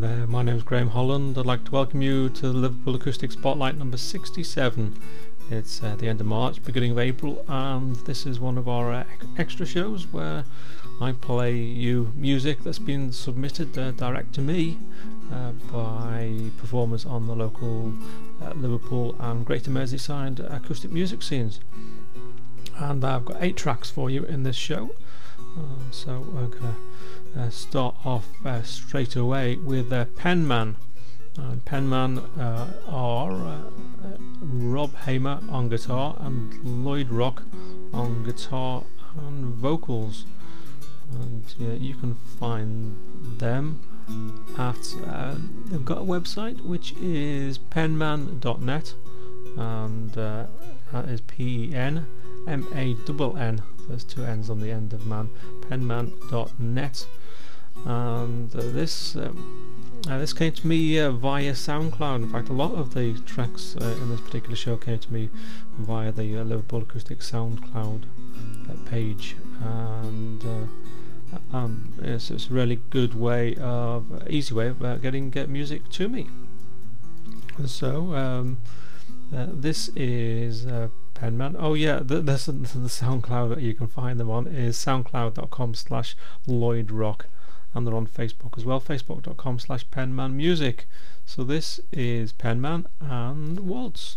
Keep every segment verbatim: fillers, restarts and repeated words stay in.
Uh, my name is Graham Holland. I'd like to welcome you to the Liverpool Acoustic Spotlight number sixty-seven. It's uh, the end of March, beginning of April, and this is one of our uh, extra shows where I play you music that's been submitted uh, direct to me uh, by performers on the local uh, Liverpool and Greater Merseyside acoustic music scenes. And I've got eight tracks for you in this show, uh, so we're going to uh, start off uh, straight away with uh, Penman. Uh, Penman uh, are uh, uh, Rob Hamer on guitar and Lloyd Rock on guitar and vocals, and yeah, you can find them at uh, they've got a website which is penman dot net, and uh, that is P E N M A N N, there's two N's on the end of man, penman dot net. And uh, this um, uh, this came to me uh, via SoundCloud. In fact, a lot of the tracks uh, in this particular show came to me via the uh, Liverpool Acoustic SoundCloud uh, page, and uh, um, it's, it's a really good way of uh, easy way of uh, getting uh, music to me. So um, uh, this is uh, Penman. Oh yeah, the, the, the SoundCloud that you can find them on is soundcloud dot com slash Lloyd Rock. And they're on Facebook as well, facebook dot com slash Penman Music. So this is Penman and Waltz.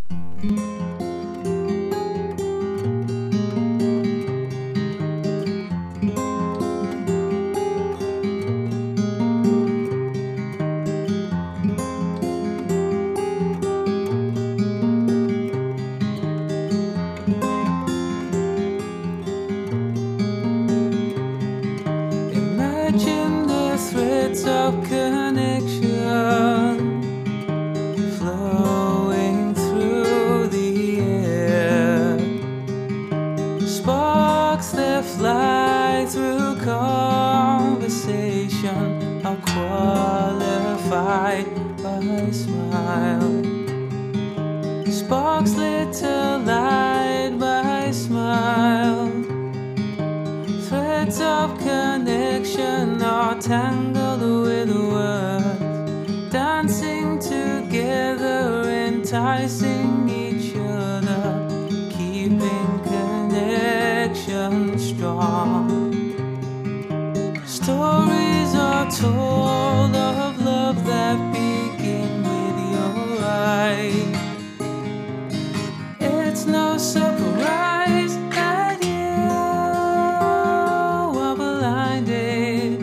Of connection flowing through the air, sparks that fly through conversation are qualified by a smile, sparks lit to light by a smile. Threads of connection are tangled with words, dancing together, enticing each other, keeping connection strong. Stories are told of love that begin with your eyes. It's no surprise that you are blinded,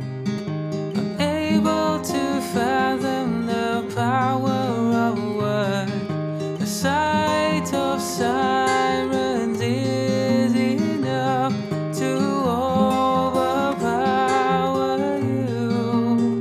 unable to fathom the power of a word. The sight of sirens is enough to overpower you.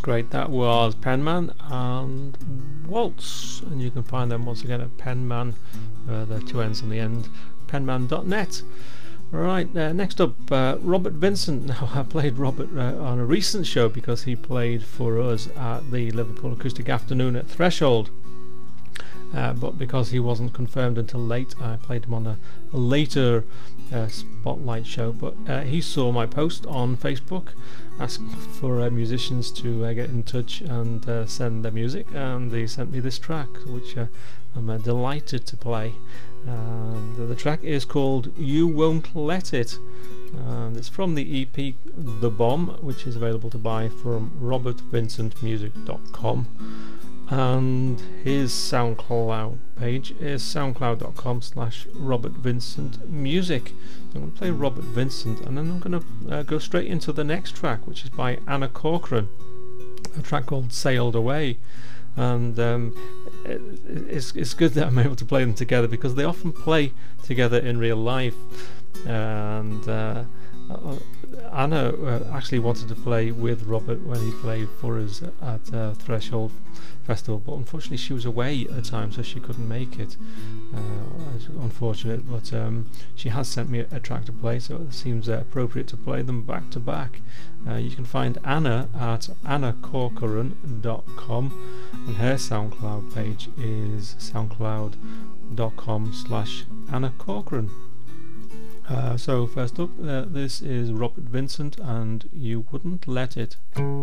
great. That was Penman and Waltz, and you can find them once again at Penman, uh, the two ends on the end, penman dot net. Right, uh, next up, uh, Robert Vincent. Now, I played Robert uh, on a recent show because he played for us at the Liverpool Acoustic Afternoon at Threshold. Uh, but because he wasn't confirmed until late, I played him on a, a later uh, Spotlight show. But uh, he saw my post on Facebook asking for uh, musicians to uh, get in touch and uh, send their music, and he sent me this track, which uh, I'm uh, delighted to play. And the track is called You Won't Let It, and it's from the E P The Bomb, which is available to buy from robert vincent music dot com, and his SoundCloud page is soundcloud dot com slash robert vincent music. I'm going to play Robert Vincent, and then I'm going to uh, go straight into the next track, which is by Anna Corcoran, a track called Sailed Away. And um, it, it's, it's good that I'm able to play them together because they often play together in real life. And uh, Anna uh, actually wanted to play with Robert when he played for us at uh, Threshold Festival, but unfortunately she was away at the time, so she couldn't make it. Uh, it's unfortunate, but um, she has sent me a, a track to play, so it seems uh, appropriate to play them back to back. Uh, you can find Anna at anna corcoran dot com, and her SoundCloud page is soundcloud dot com slash Anna Corcoran. Uh, so first up, uh, this is Robert Vincent and You Wouldn't Let It.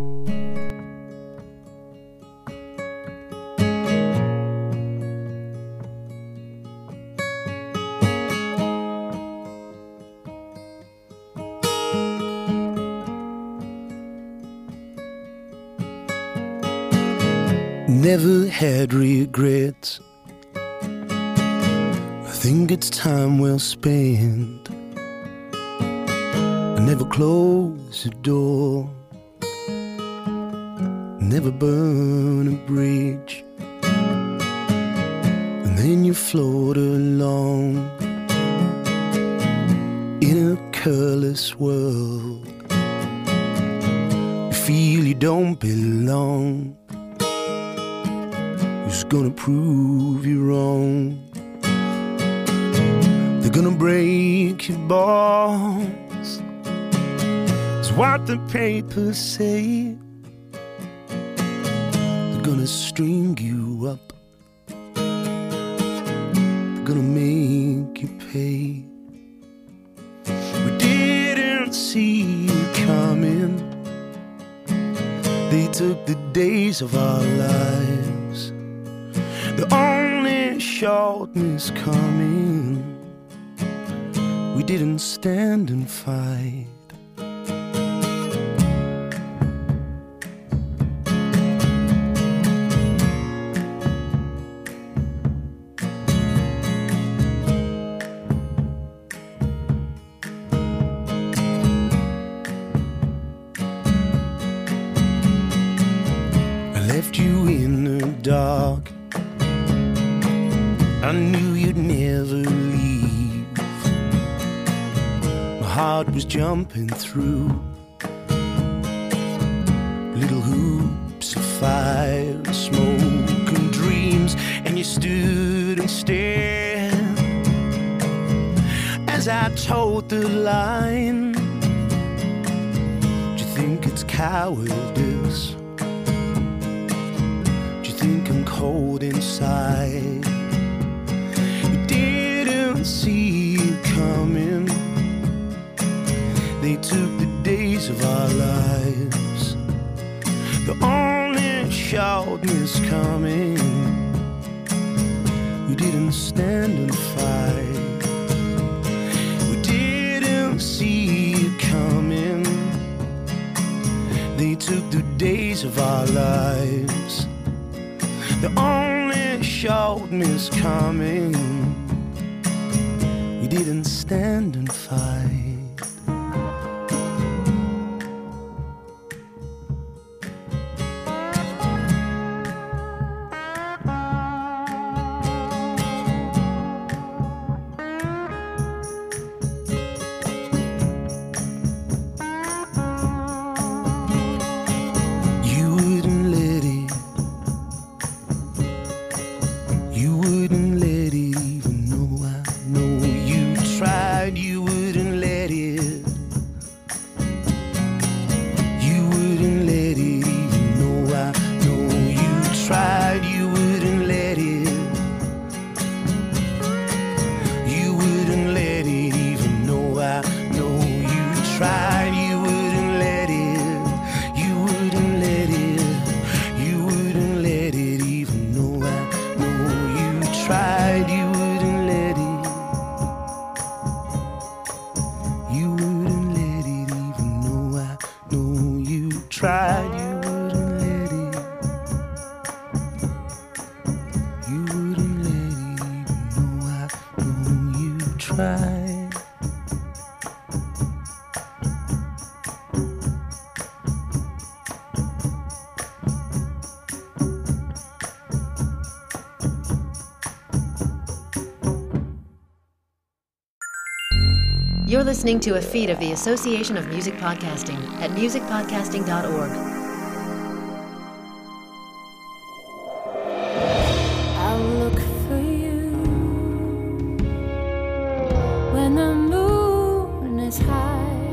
Never had regrets. I think it's time well spent. I never close a door, never burn a bridge, and then you float along in a careless world. You feel you don't belong. Who's gonna prove you wrong? They're gonna break your balls. It's what the papers say. They're gonna string you up. They're gonna make you pay. We didn't see you coming. They took the days of our lives. The only shortness coming. We didn't stand and fight. I left you in the dark. I knew you'd never leave. My heart was jumping through little hoops of fire, smoke and dreams, and you stood and stared as I towed the line. Do you think it's cowardice? Do you think I'm cold inside? See you coming. They took the days of our lives. The only shortness coming. We didn't stand and fight. We didn't see you coming. They took the days of our lives. The only shortness coming. We didn't stand and fight. You would You're listening to a feed of the Association of Music Podcasting at music podcasting dot org. I'll look for you when the moon is high.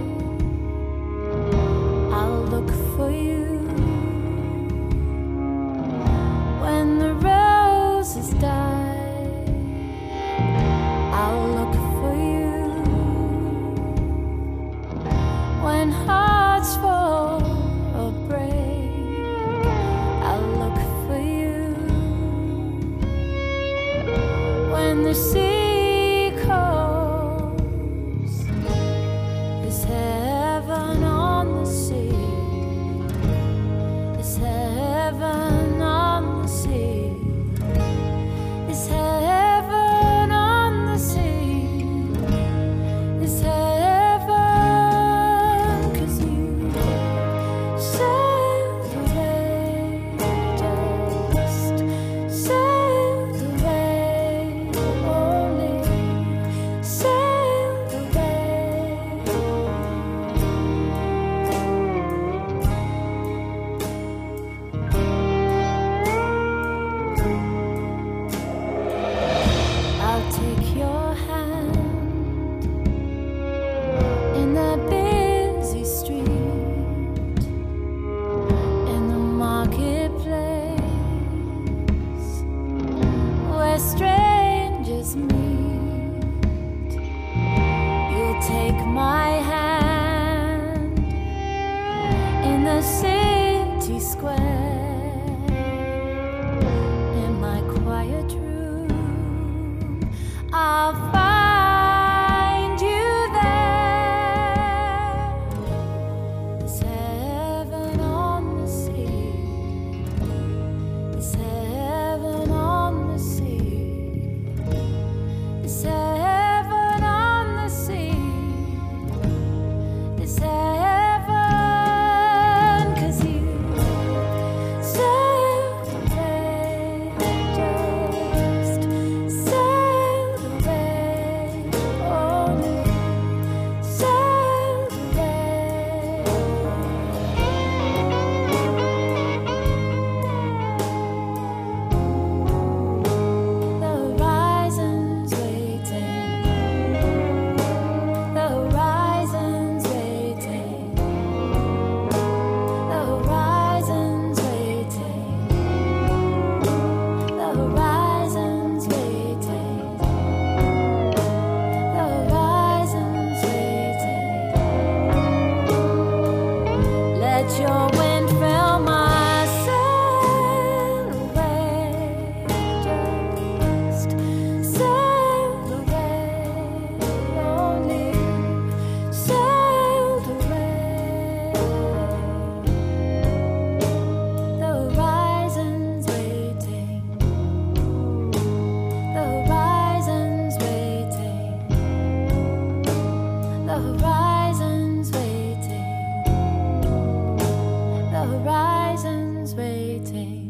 I'll look for you when the roses die. I'll look for you when hearts fall or break. I'll look for you when the sea calls. Is heaven on the sea? Is heaven on the sea? Is heaven on the sea? Is heaven, 'cause you sailed away, just sailed away, only sailed away. I'll take your hand in the busy street, in the marketplace where strangers meet. You'll take my hand in the city square, in my quiet room. I'll find you there. Is heaven on the sea? Is heaven on the sea? Is heaven on the sea? Is heaven, 'cause you sailed away, just sailed away, only sailed away. The horizon's waiting. The horizon's waiting. The horizon's waiting. The horizon's waiting. The horizon's waiting. Let your wind fill my sail away, just sailed away, only sailed away. The horizon's waiting. The horizon's waiting. The horizon's waiting. The horizon's waiting.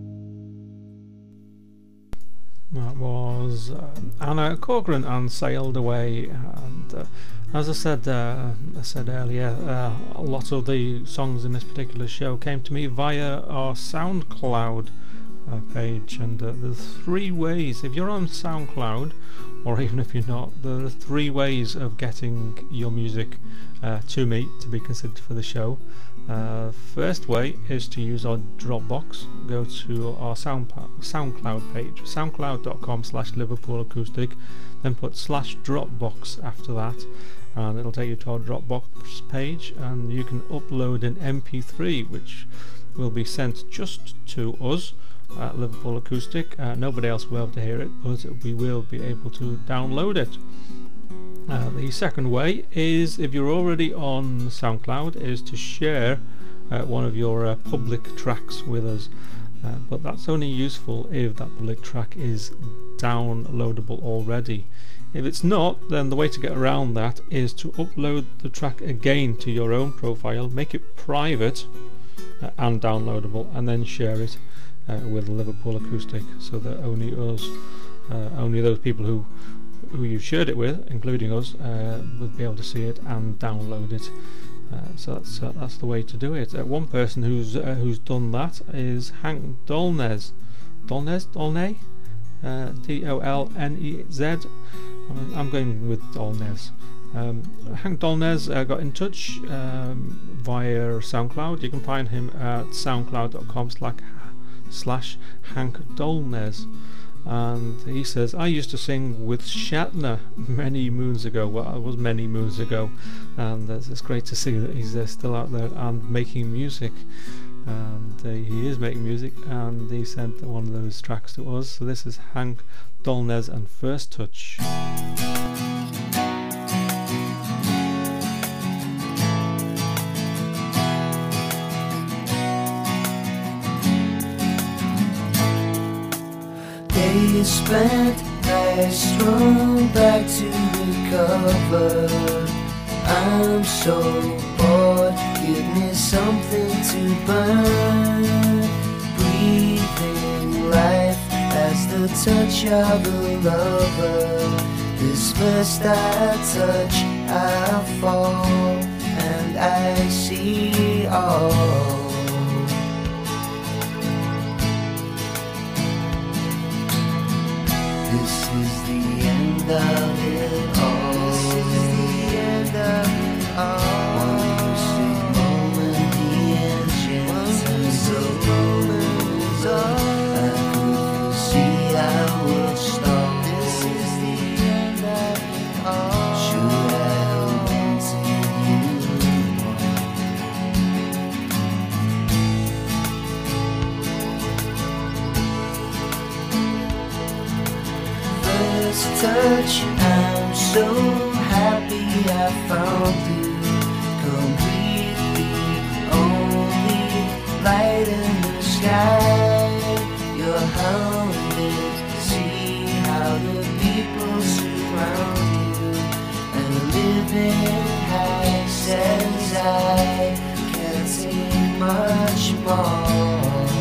That was uh, Anna Corcoran and Sailed Away. And uh, as I said, uh, I said earlier, uh, a lot of the songs in this particular show came to me via our SoundCloud uh, page. And uh, there's three ways. If you're on SoundCloud, or even if you're not, there are three ways of getting your music uh, to me to be considered for the show. Uh, first way is to use our Dropbox. Go to our Sound SoundCloud page, soundcloud.com slash Liverpool Acoustic, then put slash Dropbox after that, and it'll take you to our Dropbox page, and you can upload an M P three which will be sent just to us at Liverpool Acoustic. Uh, nobody else will be able to hear it, but we will be able to download it. Uh, the second way is, if you're already on SoundCloud, is to share uh, one of your uh, public tracks with us, uh, but that's only useful if that public track is downloadable already. If it's not, then the way to get around that is to upload the track again to your own profile, make it private uh, and downloadable, and then share it uh, with Liverpool Acoustic, so that only us, uh, only those people who who you shared it with, including us, uh, would be able to see it and download it. Uh, so that's uh, that's the way to do it. Uh, one person who's uh, who's done that is Hank Dolnez. Dolnez, Dolnay, uh, D O L N E Z. I'm, I'm going with Dolnez. Um, Hank Dolnez uh, got in touch um, via SoundCloud. You can find him at soundcloud dot com slash slash Hank Dolnez. And he says, I used to sing with Shatner many moons ago. Well, it was many moons ago, and uh, it's great to see that he's uh, still out there and making music. And uh, he is making music, and he sent one of those tracks to us. So this is Hank Dolnez and First Touch. Days spent, nights strung back to recover. I'm so bored, give me something to burn. Breathing life as the touch of a lover. This first I touch, I fall, and I see all. This is the end of it all. This is the end of it all. One lucid moment, the engine turns over. I could see I would stop. This is the end of it all. Should I hold on First touch, I'm so happy I found you. Completely only light in the sky. You're haunted, see how the people surround you. And living high says I can't take much more.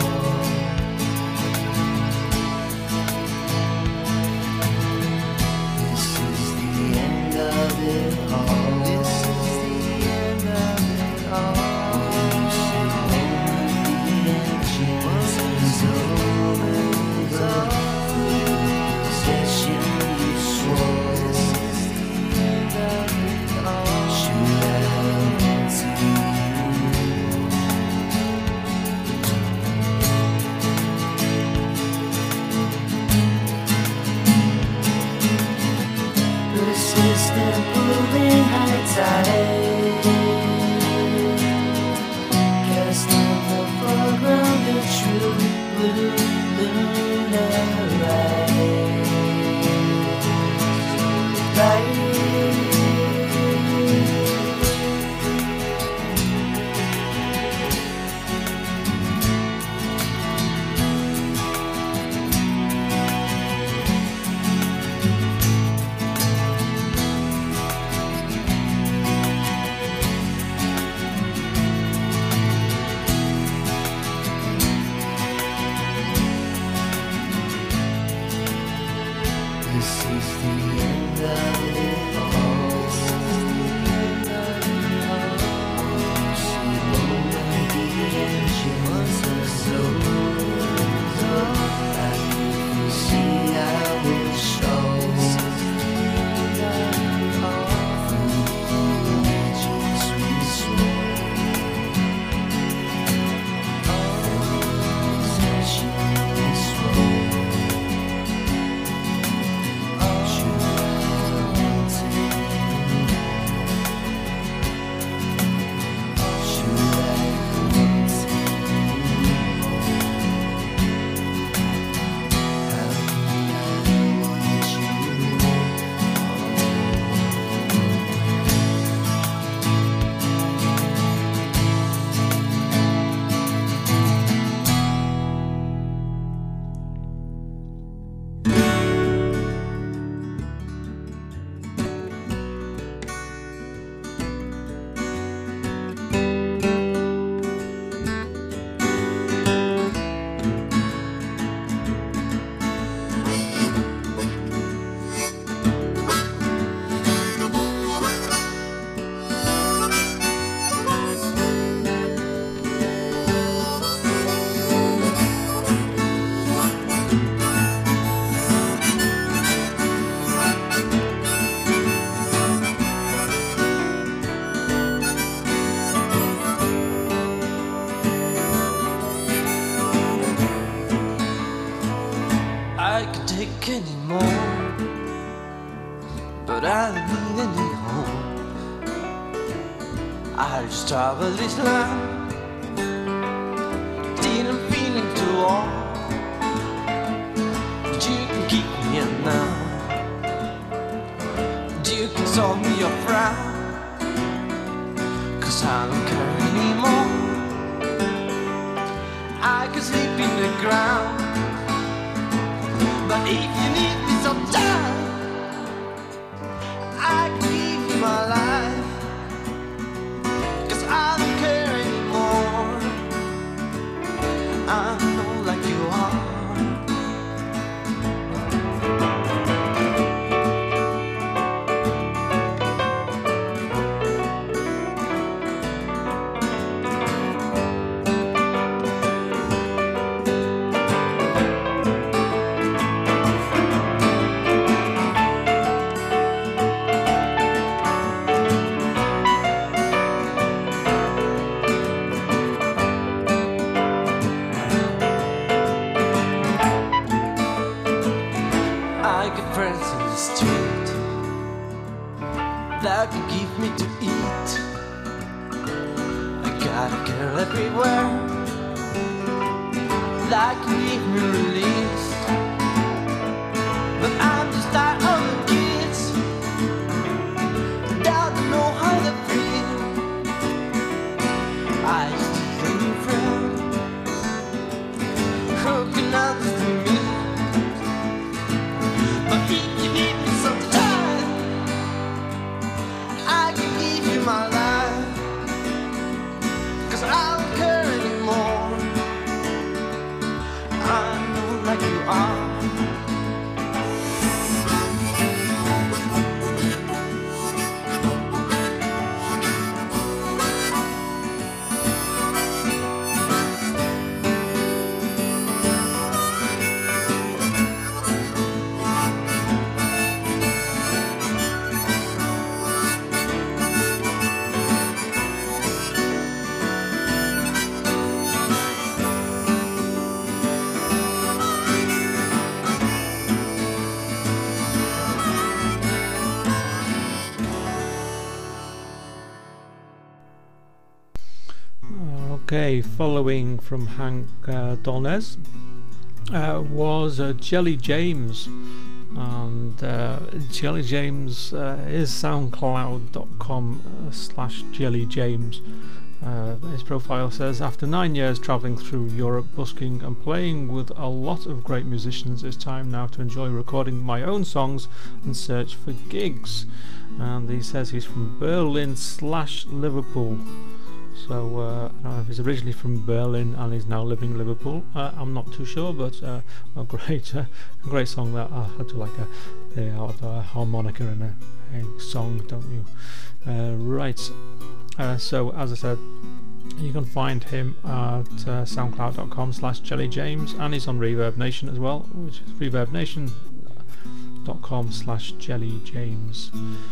It all. This is the end of it all. You sit home the engine turns over. For possession you swore. This is the end of it all. Should I hold on to you? walk anymore, but I don't need any home. I just travel this land, still I'm feeling too warm. But you can keep me in now, but you can solve me your frown, 'cause I don't care anymore. I can sleep in the ground, but if you need me sometime, I can give you my life, 'cause I don't care anymore. I'm not like you are. I got friends in the street that can give me to eat. I got a girl everywhere that can give me release. But I'm just tired of the kids that don't know how to feel. I just need a new friend who can understand me. But if you need me sometime, I can give you my life, 'cause I don't care anymore. I'm not like you are. Okay, following from Hank uh, Donez uh, was uh, Jelly James, and uh, Jelly James uh, is soundcloud dot com uh, slash Jelly James. Uh, his profile says, after nine years travelling through Europe, busking and playing with a lot of great musicians, it's time now to enjoy recording my own songs and search for gigs. And he says he's from Berlin slash Liverpool. So uh, I don't know if he's originally from Berlin and he's now living in Liverpool. Uh, I'm not too sure, but uh, a great, uh, a great song that I had to like a, a, a harmonica in a, a song, don't you? Uh, right. Uh, so as I said, you can find him at uh, soundcloud dot com slash Jelly James, and he's on Reverb Nation as well, which is reverb nation dot com slash Jelly James.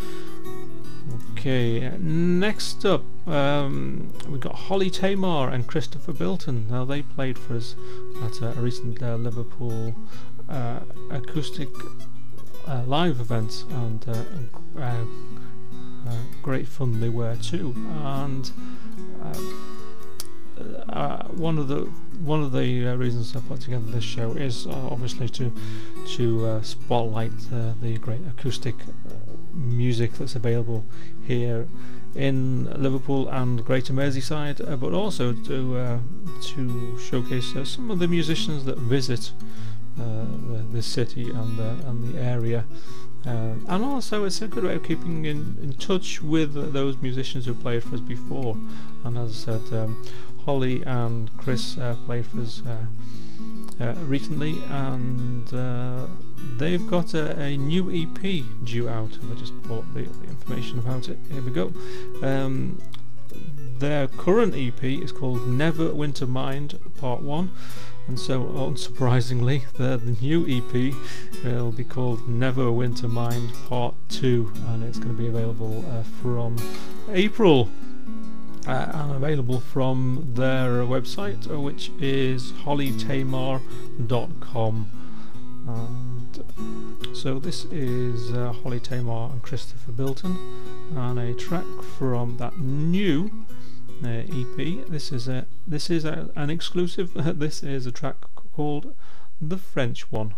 Okay, next up um, we've got Holly Tamar and Christopher Bilton. Now they played for us at a, a recent uh, Liverpool uh, acoustic uh, live event, and uh, uh, uh, great fun they were too. And uh, uh, one of the one of the uh, reasons I put together this show is uh, obviously to to uh, spotlight uh, the great acoustic uh, music that's available here in Liverpool and Greater Merseyside, uh, but also to uh, to showcase uh, some of the musicians that visit uh, the, the city and the, and the area. Uh, and also it's a good way of keeping in, in touch with uh, those musicians who played for us before. And as I said, um, Holly and Chris uh, played for us uh, uh, recently, and uh, they've got a, a new E P due out. I just brought the, the information about it. Here we go. Um, their current E P is called Never Winter Mind Part one, and so unsurprisingly the, the new E P will be called Never Winter Mind Part two, and it's going to be available uh, from April. Uh, and available from their website, uh, which is holly tamar dot com. And so this is uh, Holly Tamar and Christopher Bilton, and a track from that new uh, E P. This is a this is a, an exclusive. This is a track called The French One.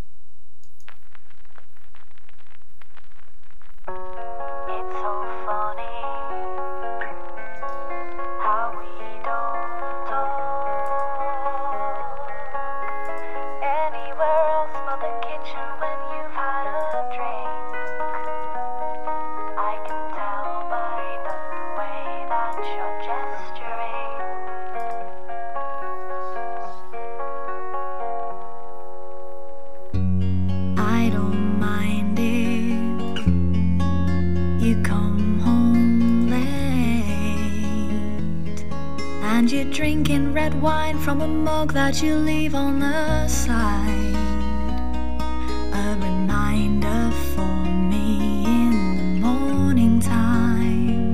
Drinking red wine from a mug that you leave on the side. A reminder for me in the morning time.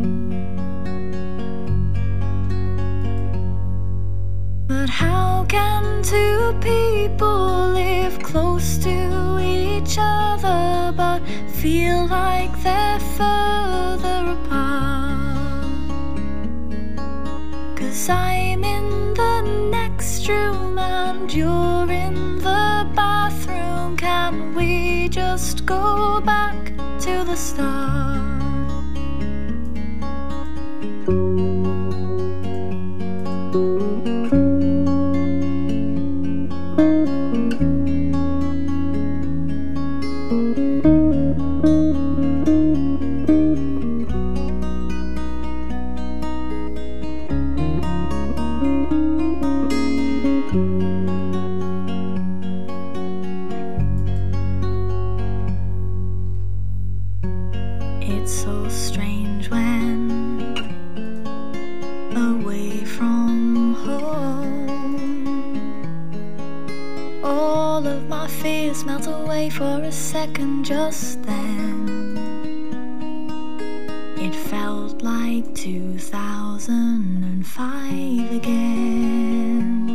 But how can two people live close to each other but feel like they're further apart? 'Cause I'm in the next room and you're in the bathroom. Can we just go back to the start? Melt away for a second just then. It felt like two thousand five again.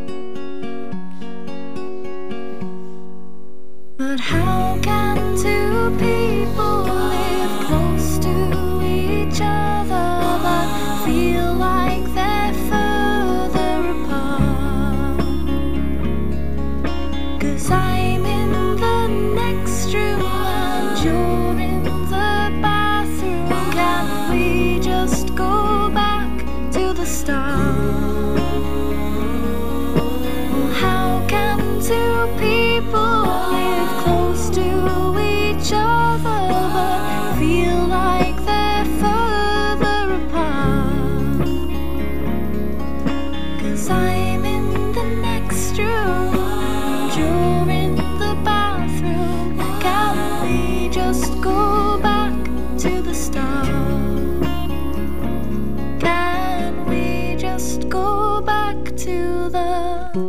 But how can two people live close to each other but feel like they're further apart? 'Cause I you're in the bathroom. Can we just go back to the start? How can two people live close to each other but feel like they're further apart? 'Cause I'm in the next room, you're in the bathroom. Can we just go back to the start? Can we just go back to the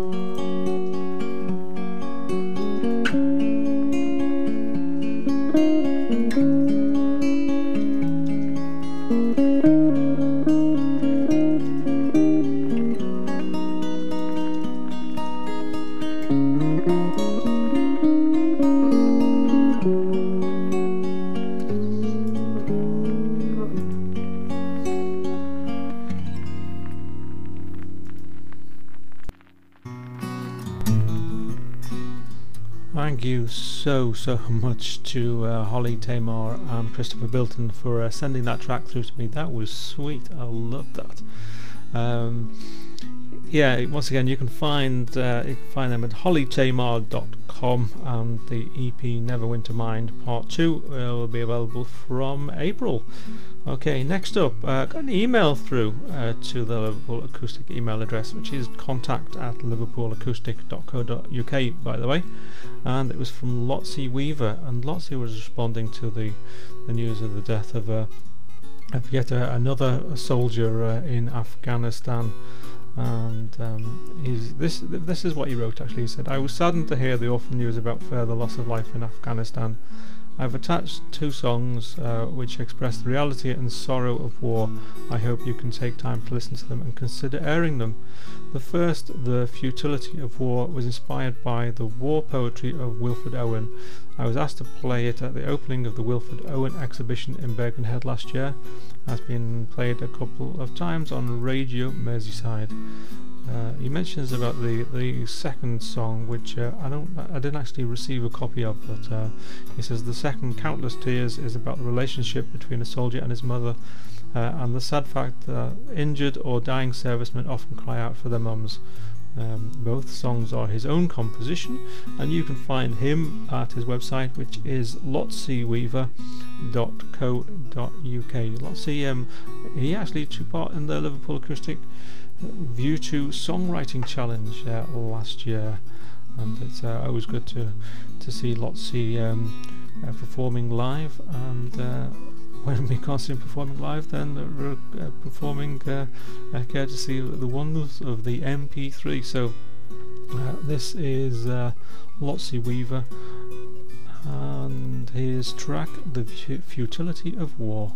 Thank you so so much to uh, Holly Tamar and Christopher Bilton for uh, sending that track through to me. That was sweet. I love that. Um, yeah, once again, you can find uh, you can find them at holly tamar dot com, and the E P Neverwinter Mind Part Two uh, will be available from April. Okay, next up, uh, got an email through uh, to the Liverpool Acoustic email address, which is contact at liverpool acoustic dot co dot uk, by the way, and it was from Lotsie Weaver, and Lotsie was responding to the, the news of the death of, uh, of yet uh, another soldier uh, in Afghanistan. And um, he's, this this is what he wrote actually. He said, "I was saddened to hear the awful news about further loss of life in Afghanistan. I've attached two songs uh, which express the reality and sorrow of war. I hope you can take time to listen to them and consider airing them. The first, The Futility of War, was inspired by the war poetry of Wilfred Owen. I was asked to play it at the opening of the Wilfred Owen exhibition in Birkenhead last year. It has been played a couple of times on Radio Merseyside. Uh, he mentions about the the second song, which uh, I don't, I didn't actually receive a copy of, but uh, he says the second, Countless Tears, is about the relationship between a soldier and his mother, uh, and the sad fact that injured or dying servicemen often cry out for their mums. Um, both songs are his own composition, and you can find him at his website, which is lotseyweaver dot co dot uk. Lotsey, um, he actually took part in the Liverpool Acoustic View to Songwriting Challenge uh, last year, and it's uh, always good to to see Lotsey um, uh, performing live, and uh, when we can't see him performing live, then uh, uh, performing uh, uh, care to see the wonders of the M P three. So uh, this is uh, Lotsey Weaver and his track The Futility of War.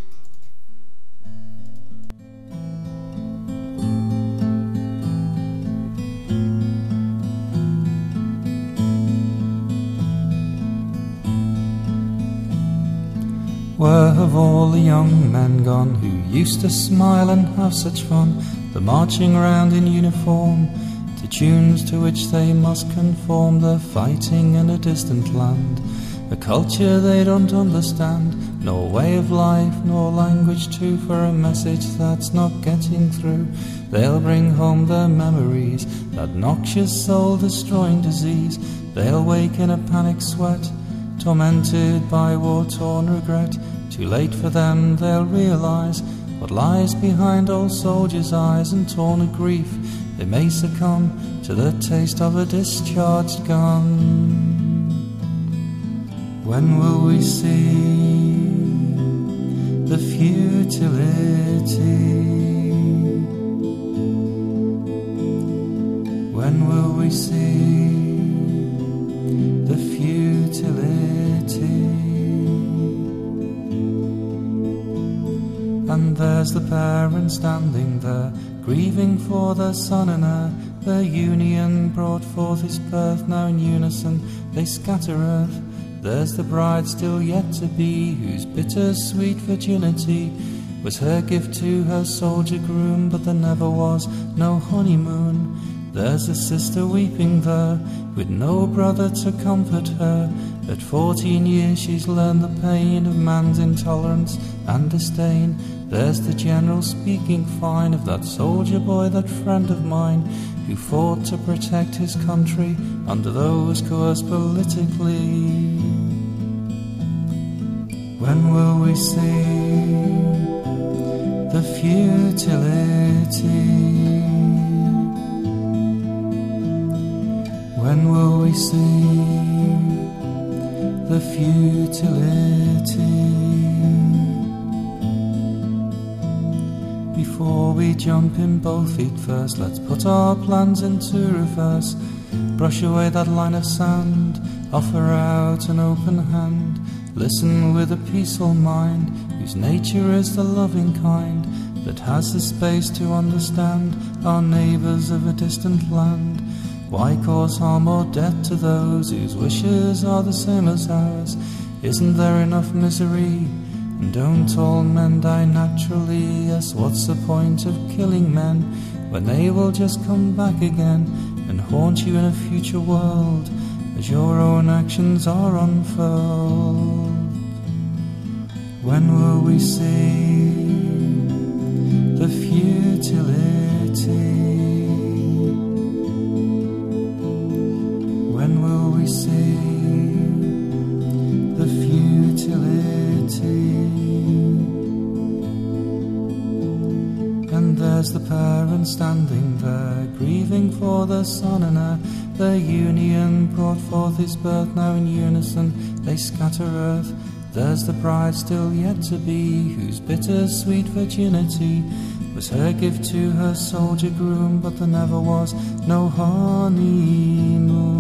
Where have all the young men gone who used to smile and have such fun? They're marching round in uniform to tunes to which they must conform. They're fighting in a distant land, a culture they don't understand, nor way of life, nor language too, for a message that's not getting through. They'll bring home their memories, that noxious soul-destroying disease. They'll wake in a panic sweat, tormented by war-torn regret. Too late for them, they'll realise what lies behind old soldiers' eyes, and torn of grief they may succumb to the taste of a discharged gun. When will we see the futility? When will we see the futility? And there's the parents standing there, grieving for their son and heir. Their union brought forth his birth, now in unison they scatter earth. There's the bride still yet to be, whose bitter-sweet virginity was her gift to her soldier groom, but there never was no honeymoon. There's a sister weeping there, with no brother to comfort her. At fourteen years she's learned the pain of man's intolerance and disdain. There's the general speaking fine of that soldier boy, that friend of mine, who fought to protect his country under those coerced politically. When will we see the futility? When will we see the futility? Before we jump in both feet first, let's put our plans into reverse. Brush away that line of sand, offer out an open hand. Listen with a peaceful mind, whose nature is the loving kind, that has the space to understand our neighbours of a distant land. Why cause harm or death to those whose wishes are the same as ours? Isn't there enough misery? And don't all men die naturally? Yes, what's the point of killing men when they will just come back again and haunt you in a future world as your own actions are unfurled? When will we see the futility? When will we see the futility? And there's the parents standing there, grieving for their son and heir. Their union brought forth his birth, now in unison they scatter earth. There's the bride still yet to be, whose bitter-sweet virginity was her gift to her soldier groom, but there never was no honeymoon.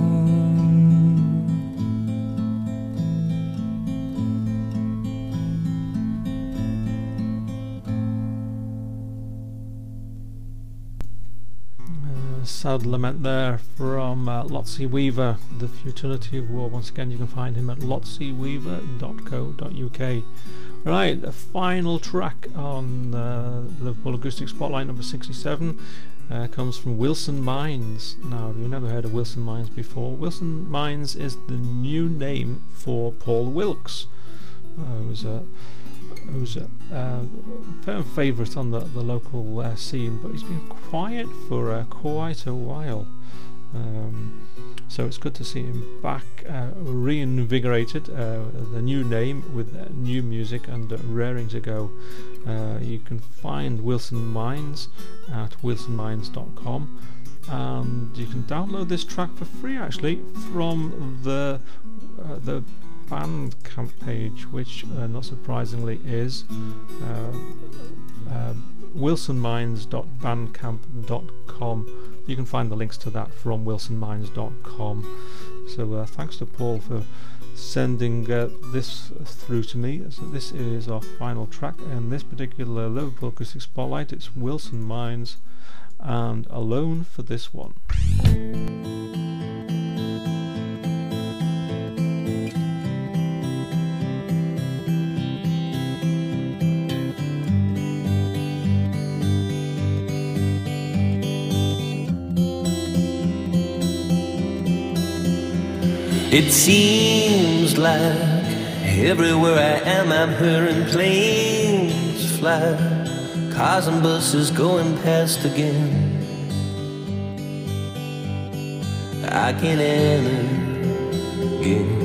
sad lament there from uh, Lotsy Weaver, The Futility of War. Once again, you can find him at lotsy weaver dot co dot uk. Right, the final track on uh, Liverpool Acoustic Spotlight number sixty-seven uh, comes from Wilson Mines. Now, if you've never heard of Wilson Mines before, Wilson Mines is the new name for Paul Wilkes, uh, who's a who's a uh, firm favourite on the, the local uh, scene, but he's been quiet for uh, quite a while. Um, so it's good to see him back, uh, reinvigorated, uh, the new name with uh, new music and uh, raring to go. Uh, you can find Wilson Mines at wilson mines dot com, and you can download this track for free actually from the uh, the Bandcamp page, which uh, not surprisingly is uh, uh, wilson mines dot bandcamp dot com. You can find the links to that from wilson mines dot com. So uh, thanks to Paul for sending uh, this through to me. So this is our final track in this particular Liverpool Acoustic Spotlight. It's Wilson Mines and Alone for this one. It seems like everywhere I am I'm hearing planes fly, cars and buses going past again. I can enter again.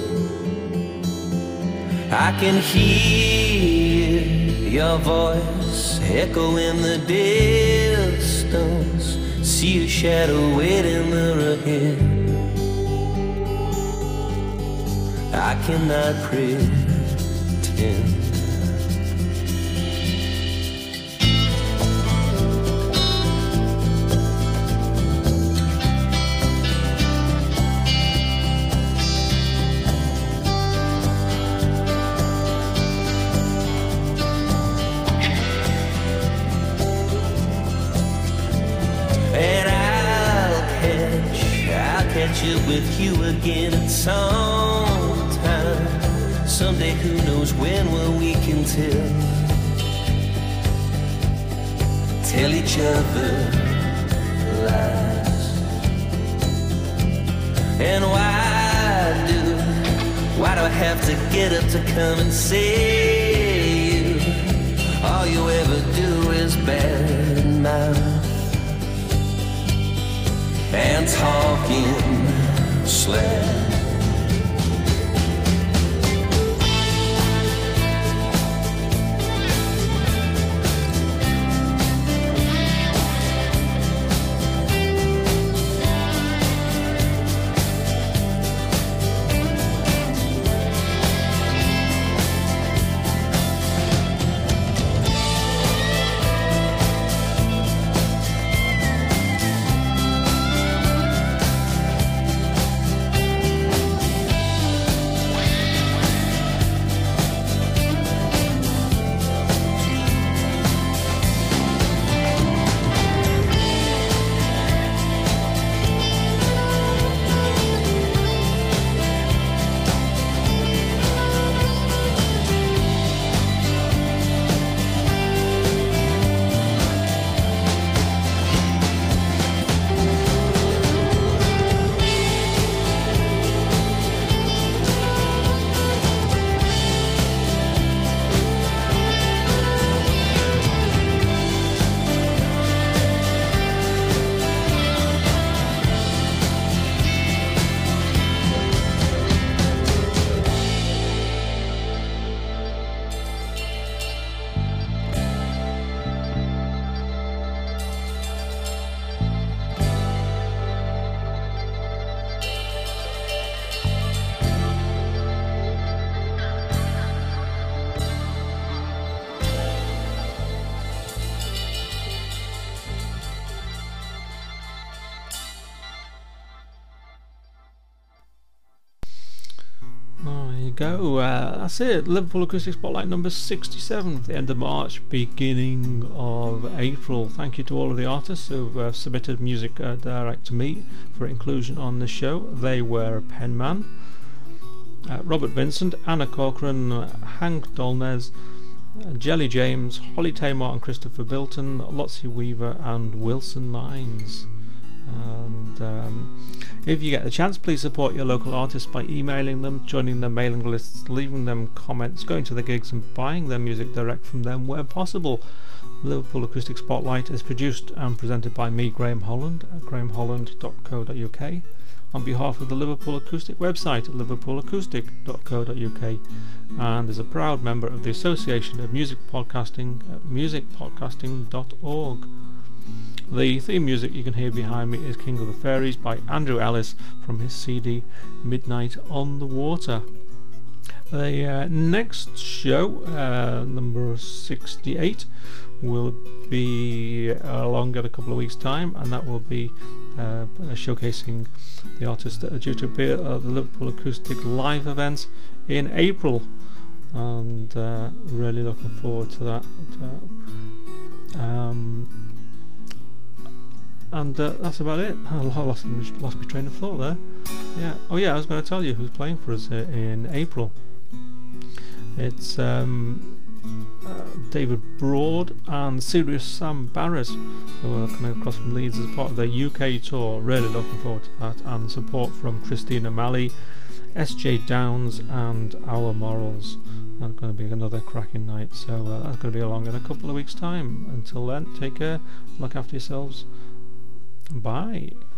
I can hear your voice echo in the distance, see a shadow waiting there ahead. I cannot pretend. And I'll catch, I'll catch up with you again at some someday, who knows when, well, we can tell Tell each other lies. And why do Why do I have to get up to come and see you? All you ever do is bad mouth and talking slang. go. Uh, that's it. Liverpool Acoustic Spotlight number sixty-seven for the end of March, beginning of April. Thank you to all of the artists who've uh, submitted music uh, direct to me for inclusion on the show. They were Penman, uh, Robert Vincent, Anna Corcoran, uh, Hank Dolnez, uh, Jelly James, Holly Tamar and Christopher Bilton, Lotsie Weaver and Wilson Mines. And um, if you get the chance, please support your local artists by emailing them, joining their mailing lists, leaving them comments, going to the gigs and buying their music direct from them where possible. Liverpool Acoustic Spotlight is produced and presented by me, Graham Holland, at graham holland dot co dot uk, on behalf of the Liverpool Acoustic website at liverpool acoustic dot co dot uk, and is a proud member of the Association of Music Podcasting at music podcasting dot org. The theme music you can hear behind me is King of the Fairies by Andrew Ellis from his C D Midnight on the Water. The uh, next show, uh, number sixty-eight, will be along in a couple of weeks' time, and that will be uh, showcasing the artists that are due to appear at the Liverpool Acoustic Live event in April, and uh, really looking forward to that. Uh, um, And uh, that's about it. I lost, lost my train of thought there. Yeah. Oh yeah, I was going to tell you who's playing for us uh, in April. It's um, uh, David Broad and Serious Sam Barrett, who are coming across from Leeds as part of their U K tour. Really looking forward to that. And support from Christina Malley, S J Downs and Our Morals. That's going to be another cracking night. So uh, that's going to be along in a couple of weeks' time. Until then, take care. Look after yourselves. Bye.